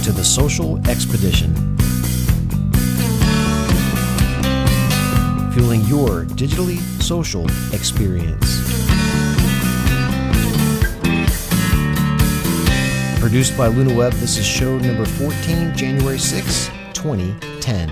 to The Social Expedition, fueling your digitally social experience. Produced by LunaWeb, this is show number 14, January 6, 2010.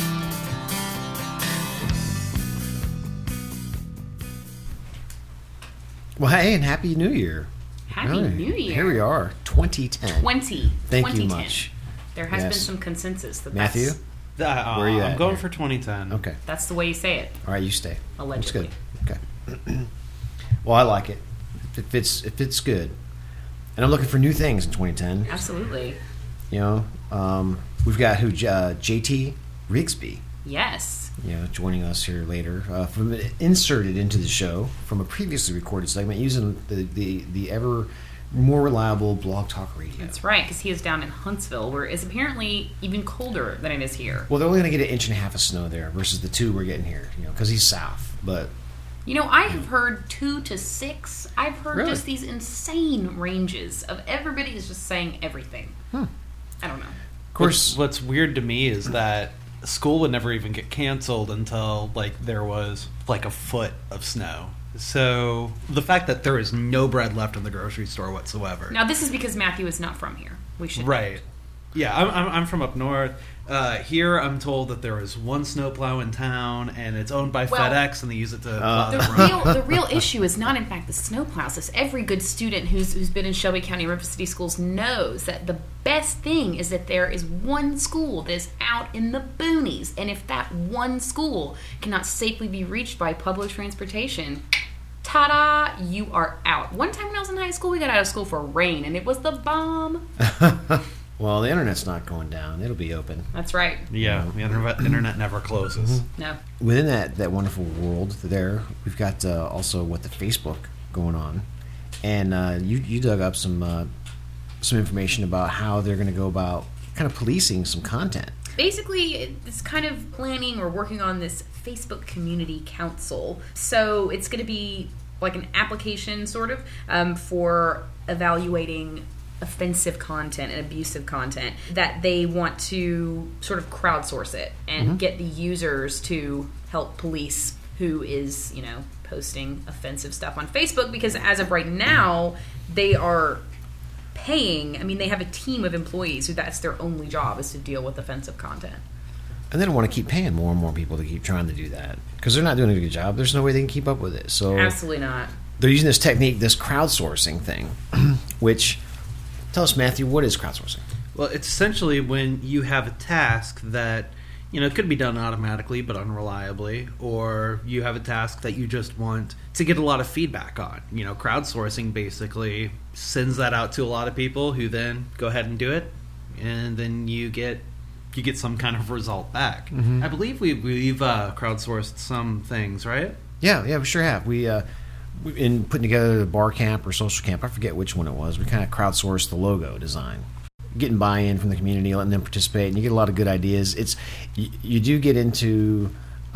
Well, hey, and Happy New Year. Happy New Year. Here we are, 2010. Thank you much. There has been some consensus that Matthew? Where are you at? I'm going for 2010. Okay. That's the way you say it. All right, you stay. Allegedly. That's good. Okay. Well, I like it. If it's good. And I'm looking for new things in 2010. Absolutely. You know, we've got JT Rigsby. Yes. Joining us here later, inserted into the show from a previously recorded segment using the ever more reliable Blog Talk Radio. That's right, because he is down in Huntsville, where it's apparently even colder than it is here. Well, they're only going to get 1.5 inches of snow there versus the 2 we're getting here, because he's south. But I have heard 2 to 6. I've heard Really? just these insane ranges of everybody is just saying everything. I don't know. Of course, what's weird to me is that school would never even get canceled until there was a foot of snow. So the fact that there is no bread left in the grocery store whatsoever. Now this is because Matthew is not from here. We should right. Yeah, I'm from up north. Here, I'm told that there is one snowplow in town, and it's owned by FedEx, and they use it to. The real issue is not, in fact, the snowplows. It's every good student who's been in Shelby County River City schools knows that the best thing is that there is one school that is out in the boonies, and if that one school cannot safely be reached by public transportation, ta-da, you are out. One time when I was in high school, we got out of school for rain, and it was the bomb. Well, the internet's not going down. It'll be open. That's right. Yeah, the internet never closes. No. Within that wonderful world there, we've got also the Facebook going on. And you dug up some information about how they're going to go about kind of policing some content. Basically, it's kind of planning or working on this Facebook Community Council. So it's going to be like an application, sort of, for evaluating offensive content and abusive content, that they want to sort of crowdsource it and get the users to help police who is, posting offensive stuff on Facebook, because as of right now, they are paying, they have a team of employees who that's their only job, is to deal with offensive content. And they don't want to keep paying more and more people to keep trying to do that, because they're not doing a good job. There's no way they can keep up with it. So absolutely not. They're using this technique, this crowdsourcing thing, which... Tell us, Matthew, what is crowdsourcing? Well, it's essentially when you have a task that, it could be done automatically but unreliably, or you have a task that you just want to get a lot of feedback on. Crowdsourcing basically sends that out to a lot of people who then go ahead and do it, and then you get some kind of result back. Mm-hmm. I believe we've crowdsourced some things, right? Yeah, we sure have. We in putting together the bar camp or social camp, I forget which one it was, we kind of crowdsourced the logo design, getting buy-in from the community, letting them participate, and you get a lot of good ideas. You do get into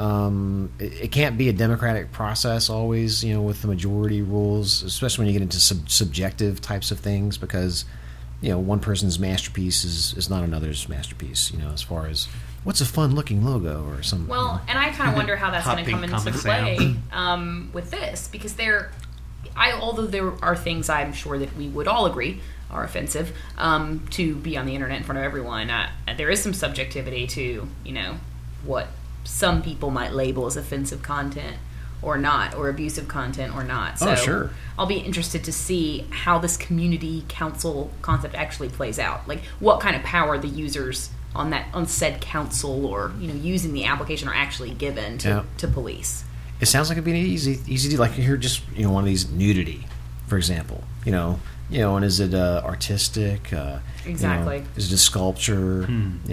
it can't be a democratic process always, with the majority rules, especially when you get into subjective types of things, because one person's masterpiece is not another's masterpiece, as far as what's a fun-looking logo or something. Well, and I kind of wonder how that's going to come into play with this, because although there are things I'm sure that we would all agree are offensive to be on the internet in front of everyone, there is some subjectivity to, what some people might label as offensive content or not, or abusive content or not. So sure. I'll be interested to see how this community council concept actually plays out. Like, what kind of power the users on said council or using the application are actually given to police. It sounds like it'd be easy to, like, here just one of these nudity, for example. And is it artistic? Exactly. Is it a sculpture?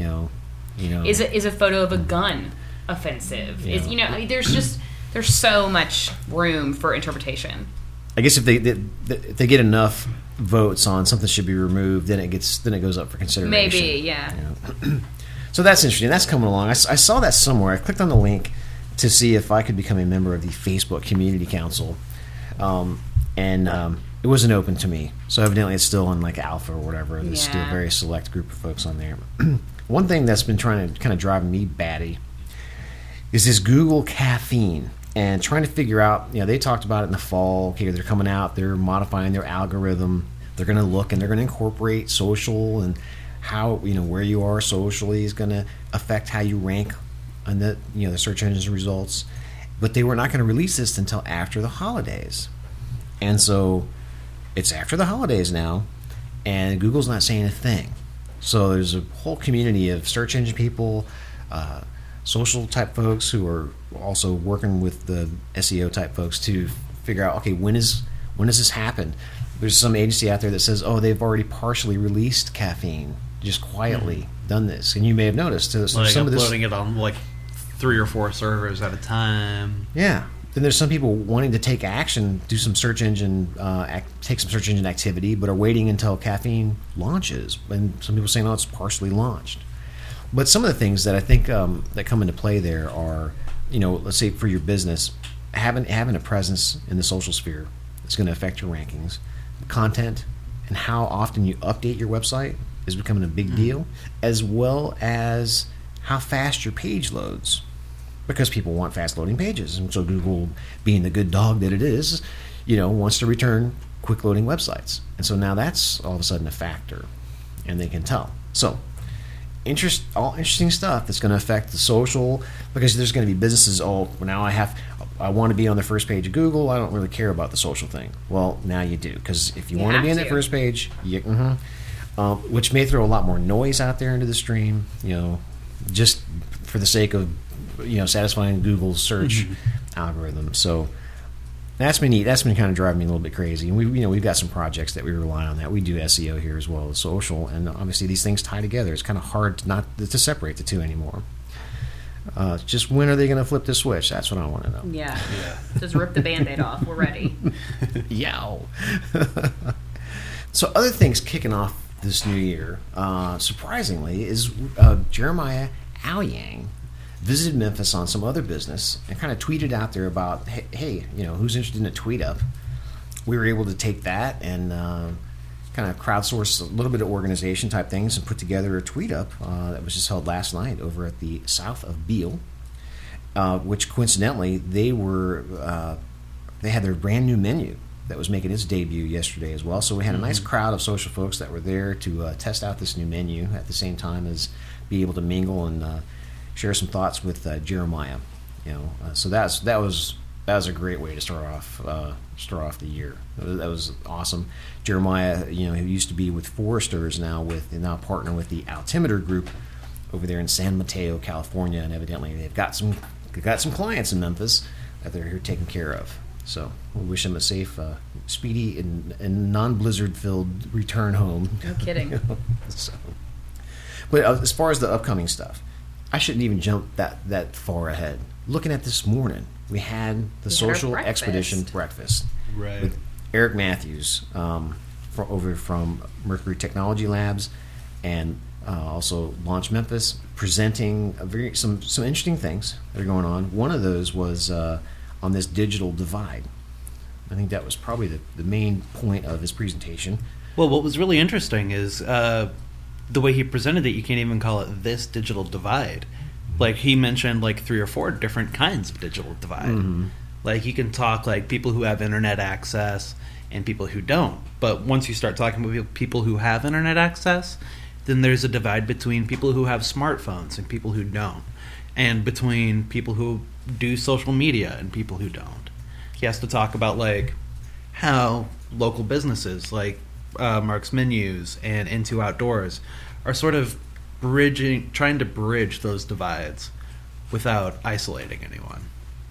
Is a photo of a gun offensive? Yeah. There's so much room for interpretation. I guess if they get enough votes on something should be removed, then it goes up for consideration. Maybe, yeah. So that's interesting. That's coming along. I saw that somewhere. I clicked on the link to see if I could become a member of the Facebook Community Council, and it wasn't open to me. So evidently it's still in like alpha or whatever. There's still a Yeah. very select group of folks on there. One thing that's been trying to kind of drive me batty is this Google Caffeine, and trying to figure out, they talked about it in the fall. Okay, they're coming out, they're modifying their algorithm. They're going to look and they're going to incorporate social, and how, where you are socially is going to affect how you rank on the, the search engine's results. But they were not going to release this until after the holidays. And so it's after the holidays now, and Google's not saying a thing. So there's a whole community of search engine people, social type folks who are also working with the SEO type folks to figure out, okay, when does this happen? There's some agency out there that says, oh, they've already partially released Caffeine, just quietly done this. And you may have noticed some of this, uploading it on like 3 or 4 servers at a time. Yeah. Then there's some people wanting to take action, do some search engine, take some search engine activity, but are waiting until Caffeine launches. And some people saying, oh, it's partially launched. But some of the things that I think that come into play there are, let's say for your business, having a presence in the social sphere is going to affect your rankings. Content and how often you update your website is becoming a big deal, as well as how fast your page loads, because people want fast loading pages. And so Google, being the good dog that it is, wants to return quick loading websites. And so now that's all of a sudden a factor, and they can tell. So all interesting stuff that's going to affect the social, because there's going to be businesses, now I want to be on the first page of Google. I don't really care about the social thing. Well, now you do, because if you want to be on that first page, which may throw a lot more noise out there into the stream, just for the sake of satisfying Google's search algorithm. So that's been neat. That's been kind of driving me a little bit crazy. And we've got some projects that we rely on that. We do SEO here as well as social, and obviously these things tie together. It's kind of hard to separate the two anymore. Just when are they going to flip the switch? That's what I want to know. Yeah. Just rip the Band-Aid off. We're ready. Yow. So other things kicking off this new year, surprisingly, is Jeremiah Aoyang visited Memphis on some other business and kind of tweeted out there about, hey, who's interested in a tweet up? We were able to take that and kind of crowdsource a little bit of organization type things and put together a tweet up that was just held last night over at the South of Beale, which coincidentally they had their brand new menu that was making its debut yesterday as well. So we had a nice crowd of social folks that were there to test out this new menu at the same time as be able to mingle and share some thoughts with Jeremiah. So that was a great way to start off the year. That was awesome. Jeremiah, who used to be with Forrester, is now partnering with the Altimeter Group over there in San Mateo, California, and evidently they've got some clients in Memphis that they're here taking care of. So we wish them a safe, speedy, and non-blizzard filled return home. No kidding. But as far as the upcoming stuff, I shouldn't even jump that far ahead. Looking at this morning, we had the Social Expedition breakfast with Eric Matthews over from Mercury Technology Labs, and also Launch Memphis, presenting some interesting things that are going on. One of those was on this digital divide. I think that was probably the main point of his presentation. Well, what was really interesting is the way he presented it. You can't even call it this digital divide. Like, he mentioned like 3 or 4 different kinds of digital divide. Like, you can talk like people who have internet access and people who don't. But once you start talking about people who have internet access, then there's a divide between people who have smartphones and people who don't, and between people who do social media and people who don't. He has to talk about like how local businesses like Mark's Menus and Into Outdoors are sort of trying to bridge those divides without isolating anyone.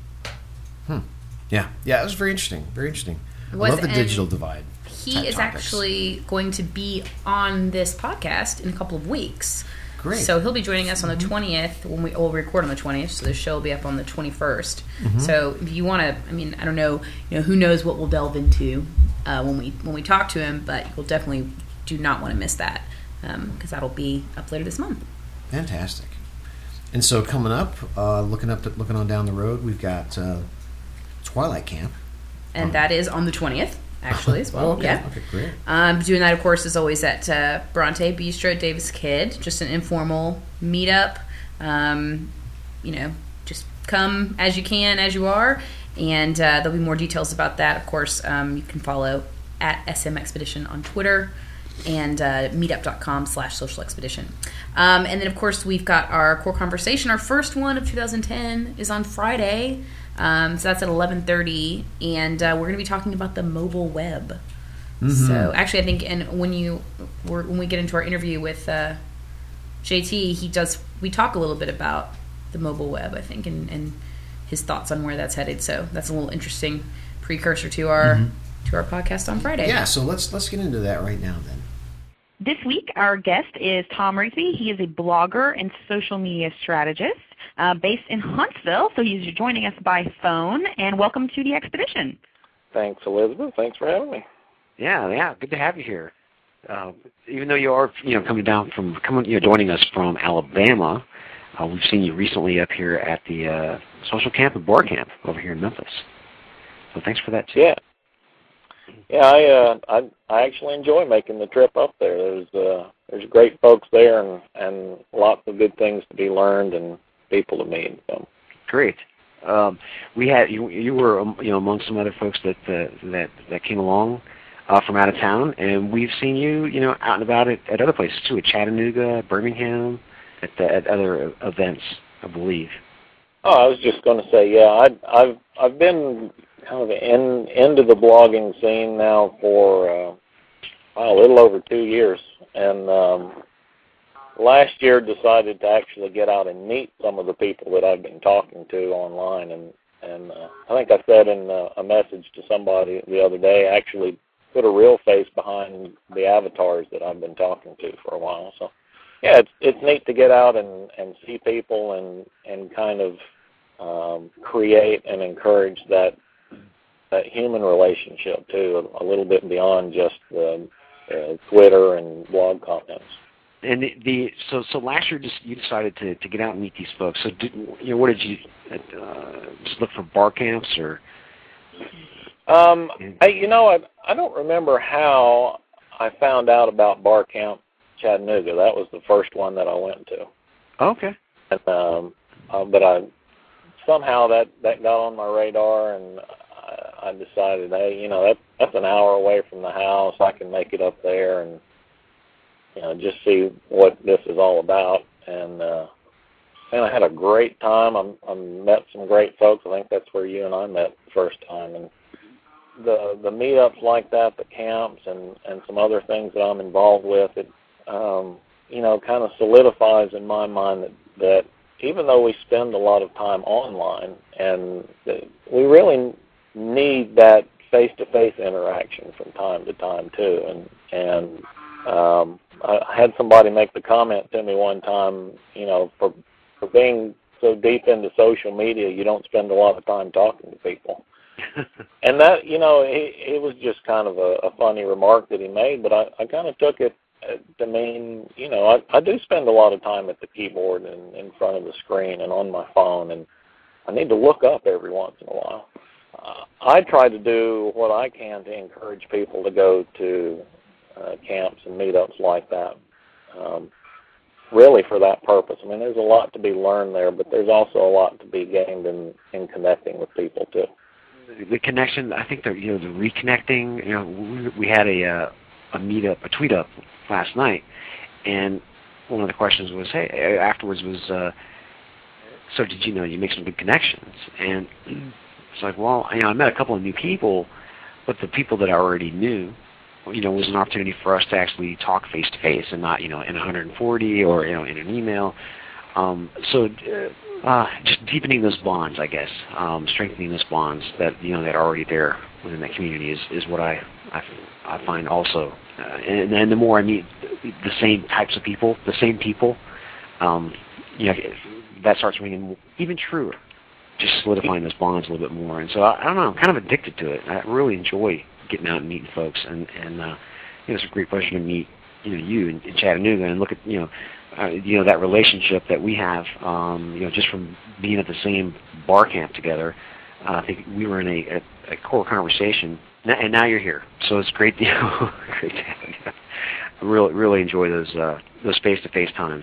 Yeah, it was very interesting. Very interesting. I love the digital divide. He is actually going to be on this podcast in a couple of weeks. Great. So he'll be joining us on the 20th when we'll record on the 20th. So the show will be up on the 21st. So if you want to, I don't know, who knows what we'll delve into when we talk to him, but you'll definitely do not want to miss that because that'll be up later this month. Fantastic. And so coming up, looking on down the road, we've got Twilight Camp. And that is on the 20th. actually, as well. Okay. Yeah. Okay, great. Doing that, of course, is always at Bronte Bistro at Davis Kidd, just an informal meetup. Just come as you can, as you are, and there'll be more details about that. Of course, you can follow at SM Expedition on Twitter and meetup.com/social expedition. And then, of course, we've got our core conversation. Our first one of 2010 is on Friday. So that's at 11:30, and we're going to be talking about the mobile web. Mm-hmm. So actually, I think, and when we get into our interview with JT, we talk a little bit about the mobile web, I think, and his thoughts on where that's headed. So that's a little interesting precursor to our podcast on Friday. Yeah, so let's get into that right now then. This week, our guest is Tom Rigsby. He is a blogger and social media strategist based in Huntsville, so he's joining us by phone. And welcome to the expedition. Thanks, Elizabeth. Thanks for having me. Yeah, good to have you here. Even though you are, joining us from Alabama, we've seen you recently up here at the social camp and bar camp over here in Memphis. So thanks for that too. Yeah, I actually enjoy making the trip up there. There's great folks there and lots of good things to be learned and people to meet. So. Great. We had you were among some other folks that came along from out of town, and we've seen you out and about at other places too, at Chattanooga, Birmingham, at other events, I believe. Oh, I was just going to say, I've been kind of into the blogging scene now for a little over 2 years, and last year decided to actually get out and meet some of the people that I've been talking to online, and I think I said in a message to somebody the other day, actually put a real face behind the avatars that I've been talking to for a while. So yeah, it's neat to get out and see people and kind of create and encourage that human relationship too, a little bit beyond just Twitter and blog comments. And so last year you decided to get out and meet these folks. So what did you just look for bar camps or? I don't remember how I found out about Bar Camp Chattanooga. That was the first one that I went to. Okay. And, but somehow that got on my radar, and I decided, hey, that's an hour away from the house. I can make it up there and just see what this is all about. And I had a great time. I met some great folks. I think that's where you and I met the first time. And the meetups like that, the camps, and some other things that I'm involved with, it kind of solidifies in my mind that even though we spend a lot of time online, and we really need that face-to-face interaction from time to time too. And I had somebody make the comment to me one time, for being so deep into social media, you don't spend a lot of time talking to people. And that, it was just kind of a funny remark that he made, but I kind of took it to mean, I do spend a lot of time at the keyboard and in front of the screen and on my phone, and I need to look up every once in a while. I try to do what I can to encourage people to go to camps and meetups like that, really for that purpose. I mean, there's a lot to be learned there, but there's also a lot to be gained in connecting with people, too. The connection, I think the reconnecting, we had a meetup, a tweet up last night, and one of the questions was, hey, afterwards was, so did you make some good connections? And it's like, well, I met a couple of new people, but the people that I already knew, was an opportunity for us to actually talk face to face and not, in 140 or, in an email. Just deepening those bonds, I guess, strengthening those bonds that that are already there within that community is what I find also. And then the more I meet the same types of people, the same people, that starts ringing even truer, just solidifying those bonds a little bit more. And so I don't know, I'm kind of addicted to it. I really enjoy getting out and meeting folks, and it's a great pleasure to meet you in Chattanooga and look at that relationship that we have, just from being at the same bar camp together. I think we were in a core conversation, and now you're here. So it's great, great to have you. I really enjoy those face-to-face times.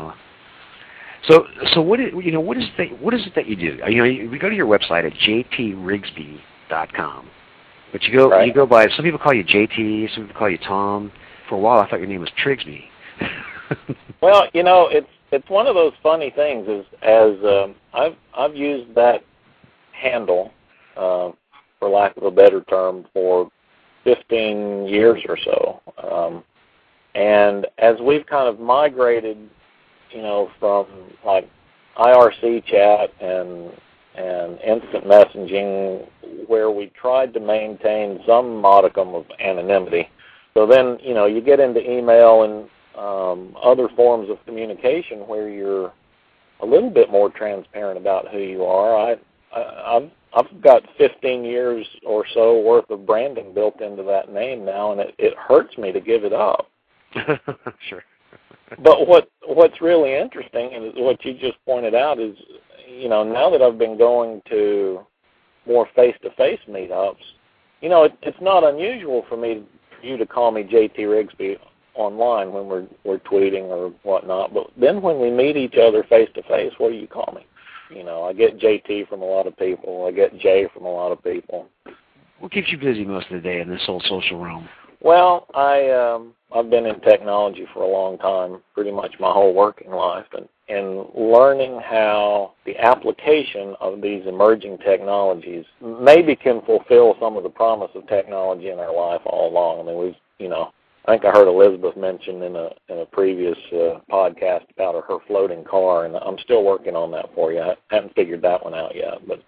So what is it that you do? We go to your website at jtrigsby.com, but you go by. Some people call you JT, some people call you Tom. For a while, I thought your name was Trigsby. Well, it's one of those funny things. I've used that handle, for lack of a better term, for 15 years or so, and as we've kind of migrated, from like IRC chat and instant messaging, where we tried to maintain some modicum of anonymity. So then, you get into email and other forms of communication where you're a little bit more transparent about who you are. I've got 15 years or so worth of branding built into that name now, and it hurts me to give it up. Sure. But what's really interesting, and what you just pointed out, is now that I've been going to more face-to-face meetups, it's not unusual for you to call me JT Rigsby online when we're tweeting or whatnot. But then when we meet each other face-to-face, what do you call me? I get JT from a lot of people. I get Jay from a lot of people. What keeps you busy most of the day in this whole social realm? Well, I've been in technology for a long time, pretty much my whole working life, and learning how the application of these emerging technologies maybe can fulfill some of the promise of technology in our life all along. I mean, I think I heard Elizabeth mention in a previous podcast about her floating car, and I'm still working on that for you. I haven't figured that one out yet, but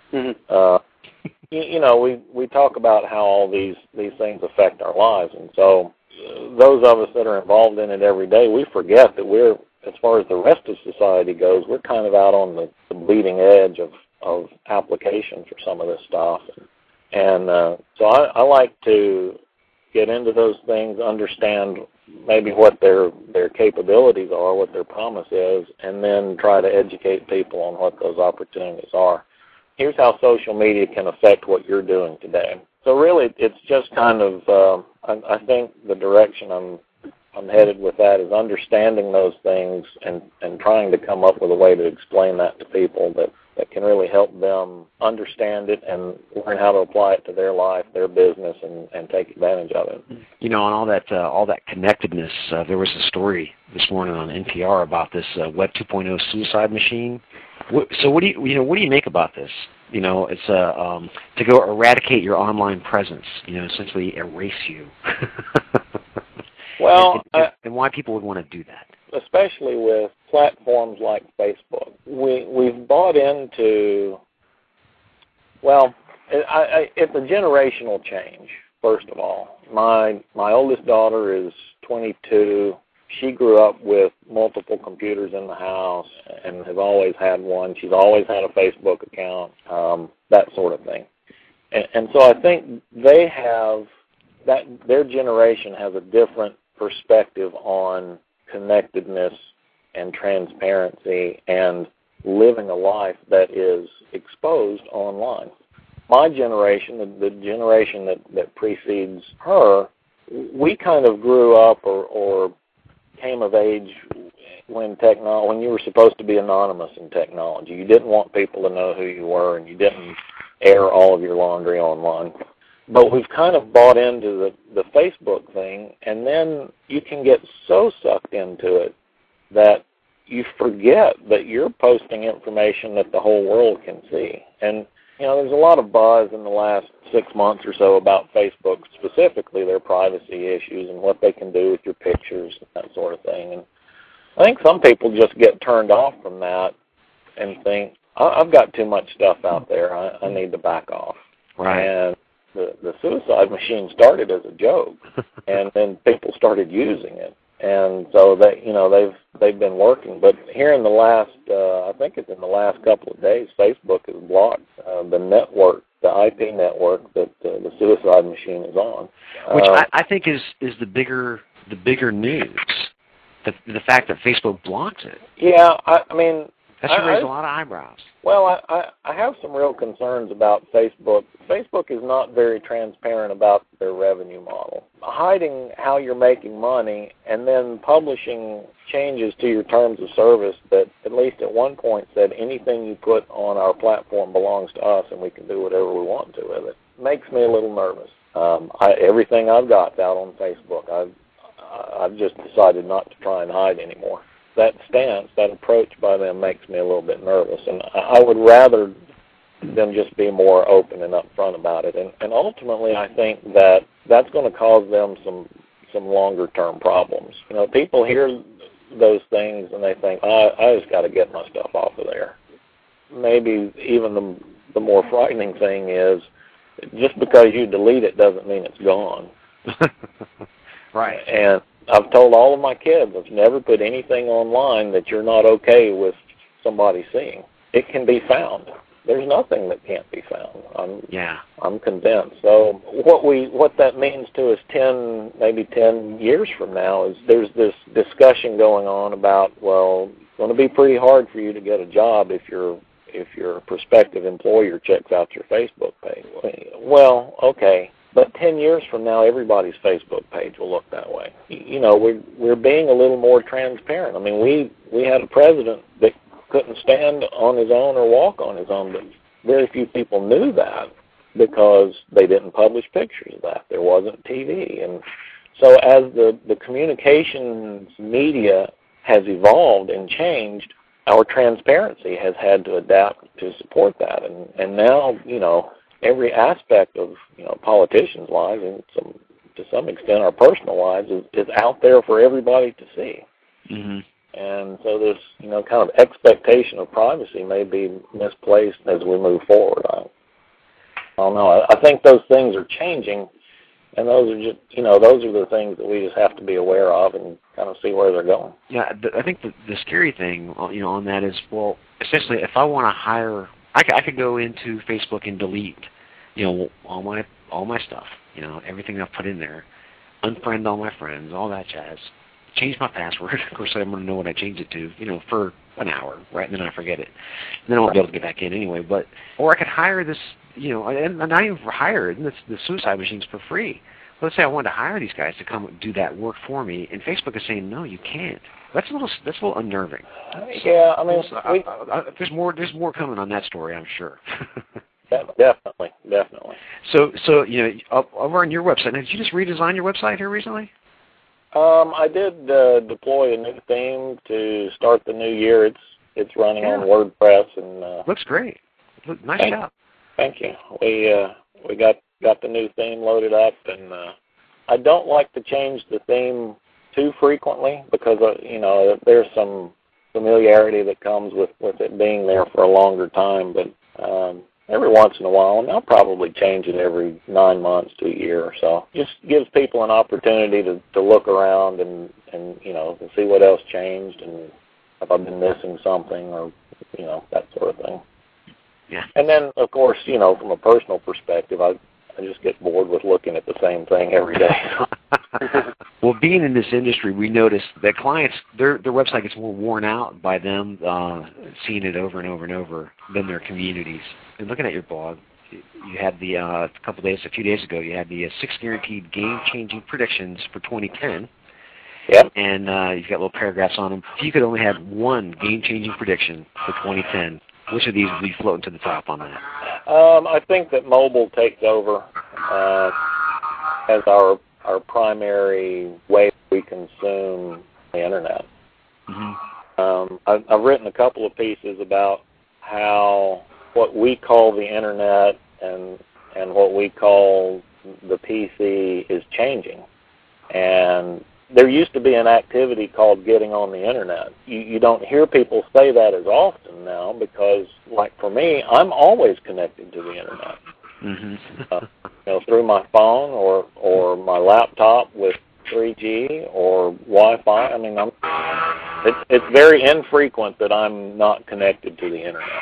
we talk about how all these things affect our lives, and so those of us that are involved in it every day, we forget that we're, as far as the rest of society goes, we're kind of out on the bleeding edge of application for some of this stuff, and so I like to get into those things, understand maybe what their capabilities are, what their promise is, and then try to educate people on what those opportunities are. Here's how social media can affect what you're doing today. So really, it's just kind of, I think the direction I'm headed with that is understanding those things and trying to come up with a way to explain that to people that can really help them understand it and learn how to apply it to their life, their business, and take advantage of it. On all that connectedness, there was a story this morning on NPR about this Web 2.0 suicide machine. So what do you make about this? It's to go eradicate your online presence. Essentially erase you. Well, and why people would want to do that? Especially with platforms like Facebook, we've bought into. Well, it's a generational change. First of all, my oldest daughter is 22. She grew up with multiple computers in the house and has always had one. She's always had a Facebook account, that sort of thing. And so I think they have that. Their generation has a different perspective on connectedness and transparency and living a life that is exposed online. My generation, the generation that precedes her, we kind of grew up or came of age when you were supposed to be anonymous in technology. You didn't want people to know who you were, and you didn't air all of your laundry online. But we've kind of bought into the Facebook thing, and then you can get so sucked into it that you forget that you're posting information that the whole world can see. And, there's a lot of buzz in the last 6 months or so about Facebook, specifically their privacy issues and what they can do with your pictures and that sort of thing. And I think some people just get turned off from that and think, I've got too much stuff out there. I need to back off. Right. And the suicide machine started as a joke, and then people started using it. And so they've been working. But here in the last, I think it's in the last couple of days, Facebook has blocked the network, the IP network that the suicide machine is on. Which I think is the bigger news, the fact that Facebook blocks it. Yeah, I mean, That should raise a lot of eyebrows. Well, I have some real concerns about Facebook. Facebook is not very transparent about their revenue model. Hiding how you're making money and then publishing changes to your terms of service that at least at one point said anything you put on our platform belongs to us and we can do whatever we want to with it makes me a little nervous. Everything I've got's out on Facebook. I've just decided not to try and hide anymore. That stance, that approach by them makes me a little bit nervous, and I would rather them just be more open and upfront about it. And ultimately, I think that that's going to cause them some longer-term problems. You know, people hear those things and they think, I just got to get my stuff off of there. Maybe even the more frightening thing is just because you delete it doesn't mean it's gone. Right. And I've told all of my kids, I've never put anything online that you're not okay with somebody seeing. It can be found. There's nothing that can't be found. I'm convinced. So what that means to us maybe 10 years from now is there's this discussion going on about, well, it's going to be pretty hard for you to get a job if your prospective employer checks out your Facebook page. Well, okay. But 10 years from now, everybody's Facebook page will look that way. You know, we're being a little more transparent. I mean, we had a president that couldn't stand on his own or walk on his own, but very few people knew that because they didn't publish pictures of that. There wasn't TV. And so as the communications media has evolved and changed, our transparency has had to adapt to support that. And now, you know, every aspect of, you know, politicians' lives and to some extent our personal lives is out there for everybody to see. Mm-hmm. And so this, you know, kind of expectation of privacy may be misplaced as we move forward. I don't know. I think those things are changing, and those are just, you know, those are the things that we just have to be aware of and kind of see where they're going. Yeah, I think the scary thing, you know, on that is, well, essentially, if I want to hire, I could go into Facebook and delete, you know, all my stuff, you know, everything I've put in there, unfriend all my friends, all that jazz, change my password. Of course, I'm going to know what I changed it to, you know, for an hour, right? And then I forget it. And then I won't be able to get back in anyway. Or I could hire this, you know, and not even for hire, and the suicide machines for free. Let's say I wanted to hire these guys to come do that work for me, and Facebook is saying, no, you can't. That's a little unnerving. Yeah, I mean, there's more coming on that story, I'm sure. Definitely. So you know, over on your website, now, did you just redesign your website here recently? I did deploy a new theme to start the new year. It's running on WordPress and looks great. Nice job. Thank you. We got the new theme loaded up, and I don't like to change the theme too frequently because you know, there's some familiarity that comes with it being there for a longer time. But every once in a while, and I'll probably change it every 9 months to a year or so. Just gives people an opportunity to look around and you know, to see what else changed and if I've been missing something or, you know, that sort of thing. Yeah. And then, of course, you know, from a personal perspective, I just get bored with looking at the same thing every day. Well, being in this industry, we notice that clients, their website gets more worn out by them seeing it over and over and over than their communities. And looking at your blog, you had a few days ago, you had the 6 guaranteed game-changing predictions for 2010. Yep. And you've got little paragraphs on them. If you could only have one game-changing prediction for 2010, which of these would be floating to the top on that? I think that mobile takes over as our primary way we consume the Internet. Mm-hmm. I've written a couple of pieces about how what we call the Internet and what we call the PC is changing. And there used to be an activity called getting on the Internet. You don't hear people say that as often now because, like for me, I'm always connected to the Internet. Mm-hmm. You know, through my phone or my laptop with 3G or Wi-Fi. I mean, it's very infrequent that I'm not connected to the Internet.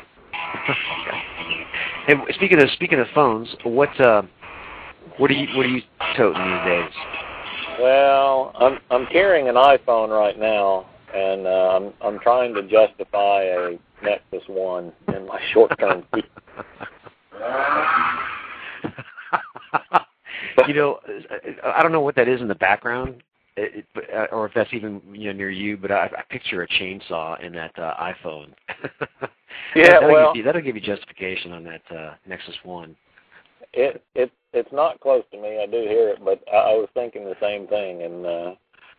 Hey, speaking of phones, what are you toting these days? Well, I'm carrying an iPhone right now, and I'm trying to justify Nexus 1 in my short-term future. You know, I don't know what that is in the background, or if that's even near you, but I picture a chainsaw in that iPhone. Yeah, that'll give you justification on that Nexus 1. It's not close to me. I do hear it, but I was thinking the same thing, and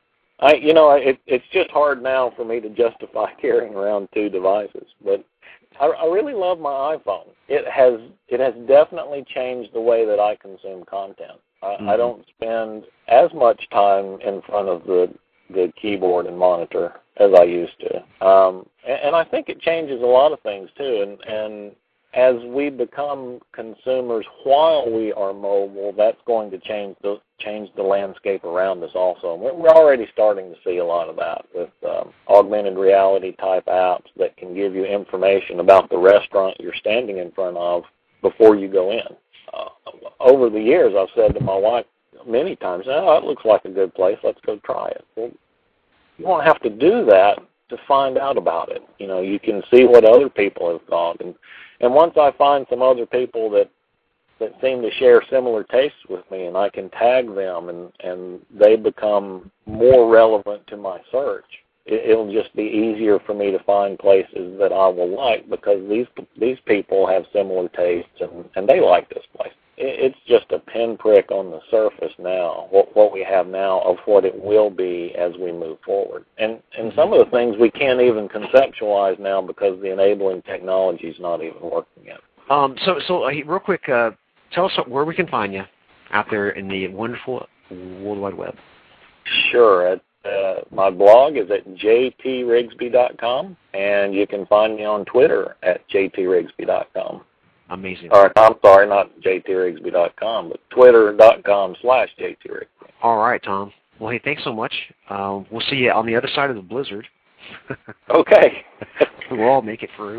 it's just hard now for me to justify carrying around 2 devices. But I really love my iPhone. It has definitely changed the way that I consume content. I don't spend as much time in front of the keyboard and monitor as I used to, and I think it changes a lot of things too. And as we become consumers while we are mobile, that's going to change the landscape around us also. And we're already starting to see a lot of that with augmented reality type apps that can give you information about the restaurant you're standing in front of before you go in. Over the years, I've said to my wife many times, "Oh, that looks like a good place. Let's go try it." Well, you won't have to do that to find out about it. You can see what other people have thought, and once I find some other people that seem to share similar tastes with me, and I can tag them, and they become more relevant to my search, it'll just be easier for me to find places that I will like because these people have similar tastes, and they like this place. It's just a pinprick on the surface now, what we have now of what it will be as we move forward. And some of the things we can't even conceptualize now because the enabling technology is not even working yet. So real quick, tell us where we can find you out there in the wonderful World Wide Web. Sure. My blog is at jtrigsby.com, and you can find me on Twitter at jtrigsby.com. Amazing. All right, I'm sorry, not jtrigsby.com, but twitter.com/jtrigsby. All right, Tom. Well, hey, thanks so much. We'll see you on the other side of the blizzard. Okay. We'll all make it through.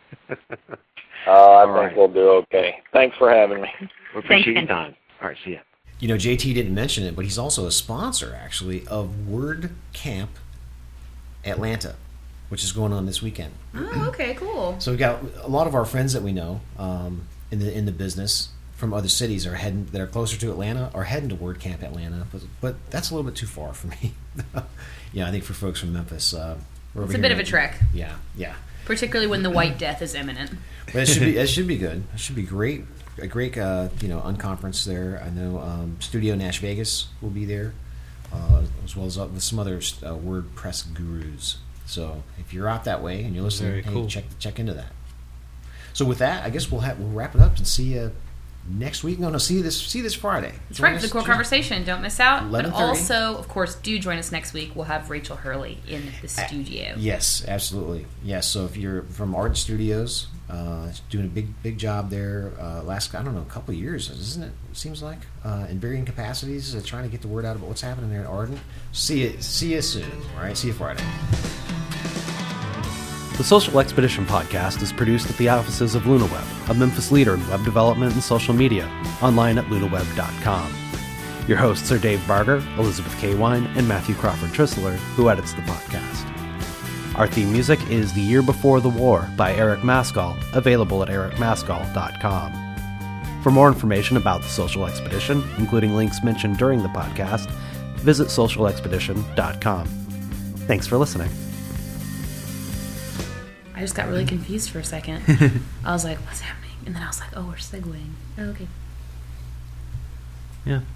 I think we'll do okay. Thanks for having me. We appreciate your time. All right, see ya. JT didn't mention it, but he's also a sponsor, actually, of WordCamp Atlanta, which is going on this weekend. Oh, okay, cool. So we got a lot of our friends that we know in the business from other cities that are closer to Atlanta are heading to WordCamp Atlanta, but that's a little bit too far for me. I think for folks from Memphis, it's a bit of a trek. Yeah. Particularly when the White Death is imminent. But it should be good. It should be great. A great unconference there. I know Studio Nash Vegas will be there, as well as with some other WordPress gurus. So if you're out that way and you're listening, cool. check into that. So with that, I guess we'll wrap it up and see you next week. No, see you this Friday. That's right, for the core conversation. Don't miss out. But 11:30. also, of course, do join us next week. We'll have Rachel Hurley in the studio. Yes, absolutely. Yes, so if you're from Ardent Studios, doing a big job there last, I don't know, a couple of years, isn't it? It seems like, in varying capacities, trying to get the word out about what's happening there at Ardent. See you soon. All right, see you Friday. The Social Expedition podcast is produced at the offices of LunaWeb, a Memphis leader in web development and social media, online at lunaweb.com. Your hosts are Dave Barger, Elizabeth K. Wine, and Matthew Crawford Trissler, who edits the podcast. Our theme music is The Year Before the War by Eric Maskell, available at ericmaskell.com. For more information about the Social Expedition, including links mentioned during the podcast, visit socialexpedition.com. Thanks for listening. I just got really confused for a second. I was like, what's happening? And then I was like, oh, we're segueing. Oh, okay. Yeah.